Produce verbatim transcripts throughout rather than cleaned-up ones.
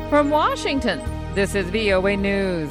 From Washington, this is V O A News.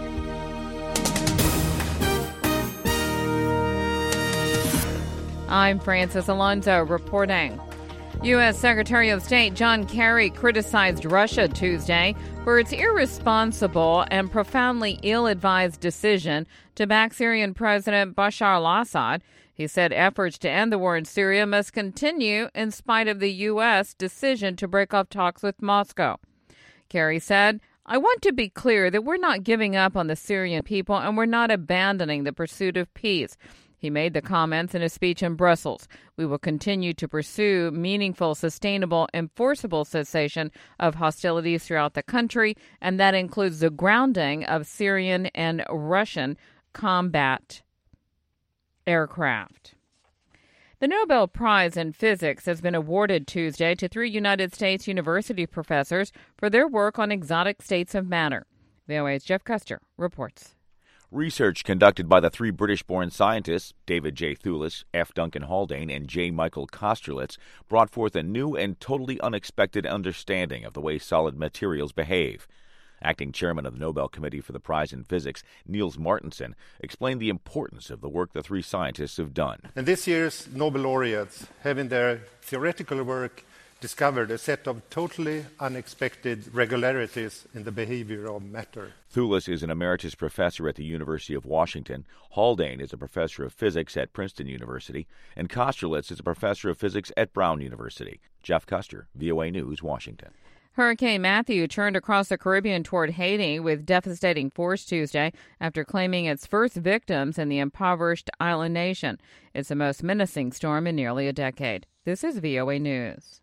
I'm Francis Alonso reporting. U S. Secretary of State John Kerry criticized Russia Tuesday for its irresponsible and profoundly ill-advised decision to back Syrian President Bashar al-Assad. He said efforts to end the war in Syria must continue in spite of the U S decision to break off talks with Moscow. Kerry said, "I want to be clear that we're not giving up on the Syrian people and we're not abandoning the pursuit of peace." He made the comments in a speech in Brussels. "We will continue to pursue meaningful, sustainable, enforceable cessation of hostilities throughout the country, and that includes the grounding of Syrian and Russian combat aircraft." The Nobel Prize in Physics has been awarded Tuesday to three United States university professors for their work on exotic states of matter. V O A's Jeff Custer reports. Research conducted by the three British-born scientists, David J. Thewlis, F. Duncan Haldane, and J. Michael Kosterlitz, brought forth a new and totally unexpected understanding of the way solid materials behave. Acting chairman of the Nobel Committee for the Prize in Physics, Niels Martensen, explained the importance of the work the three scientists have done. And this year's Nobel laureates have in their theoretical work discovered a set of totally unexpected regularities in the behavior of matter. Thewlis is an emeritus professor at the University of Washington. Haldane is a professor of physics at Princeton University. And Kosterlitz is a professor of physics at Brown University. Jeff Custer, V O A News, Washington. Hurricane Matthew turned across the Caribbean toward Haiti with devastating force Tuesday after claiming its first victims in the impoverished island nation. It's the most menacing storm in nearly a decade. This is V O A News.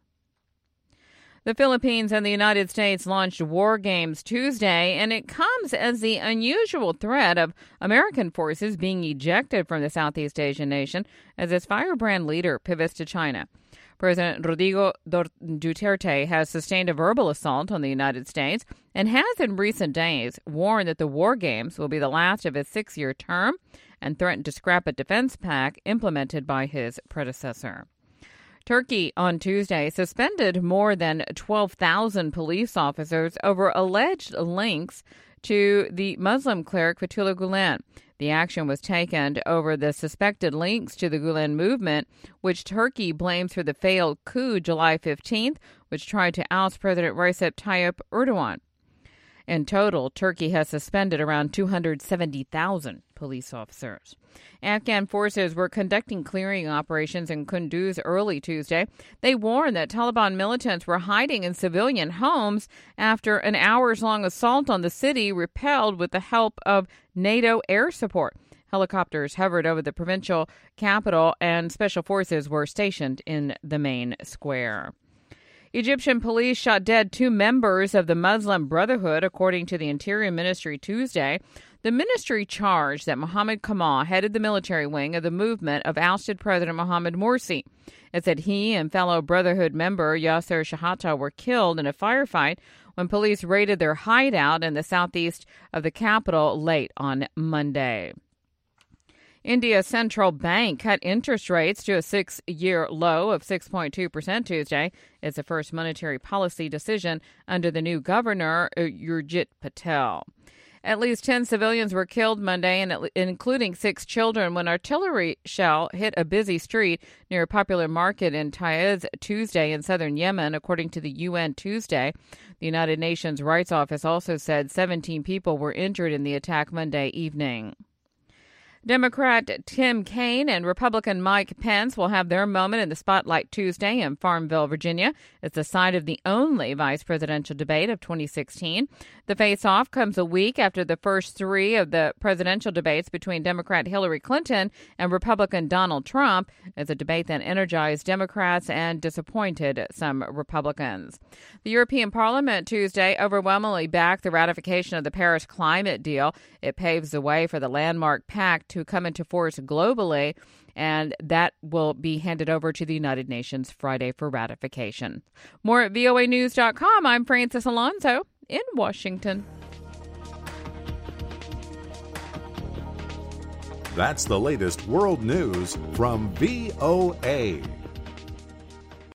The Philippines and the United States launched war games Tuesday, and it comes as the unusual threat of American forces being ejected from the Southeast Asian nation as its firebrand leader pivots to China. President Rodrigo Duterte has sustained a verbal assault on the United States and has in recent days warned that the war games will be the last of his six-year term and threatened to scrap a defense pact implemented by his predecessor. Turkey on Tuesday suspended more than twelve thousand police officers over alleged links to the Muslim cleric Fethullah Gulen. The action was taken over the suspected links to the Gulen movement, which Turkey blames for the failed coup July fifteenth, which tried to oust President Recep Tayyip Erdogan. In total, Turkey has suspended around two hundred seventy thousand police officers. Afghan forces were conducting clearing operations in Kunduz early Tuesday. They warned that Taliban militants were hiding in civilian homes after an hours-long assault on the city repelled with the help of NATO air support. Helicopters hovered over the provincial capital, and special forces were stationed in the main square. Egyptian police shot dead two members of the Muslim Brotherhood, according to the Interior Ministry Tuesday. The ministry charged that Mohammed Kamal headed the military wing of the movement of ousted President Mohamed Morsi. It said he and fellow Brotherhood member Yasser Shahata were killed in a firefight when police raided their hideout in the southeast of the capital late on Monday. India's central bank cut interest rates to a six-year low of six point two percent Tuesday. It's the first monetary policy decision under the new governor, Urjit Patel. At least ten civilians were killed Monday, and including six children, when artillery shell hit a busy street near a popular market in Taiz Tuesday in southern Yemen, according to the U N Tuesday. The United Nations Rights Office also said seventeen people were injured in the attack Monday evening. Democrat Tim Kaine and Republican Mike Pence will have their moment in the spotlight Tuesday in Farmville, Virginia. It's the site of the only vice presidential debate of twenty sixteen. The face-off comes a week after the first three of the presidential debates between Democrat Hillary Clinton and Republican Donald Trump. It's a debate that energized Democrats and disappointed some Republicans. The European Parliament Tuesday overwhelmingly backed the ratification of the Paris climate deal. It paves the way for the landmark pact to come into force globally, and that will be handed over to the United Nations Friday for ratification. More at V O A news dot com. I'm Francis Alonso in Washington. That's the latest world news from V O A.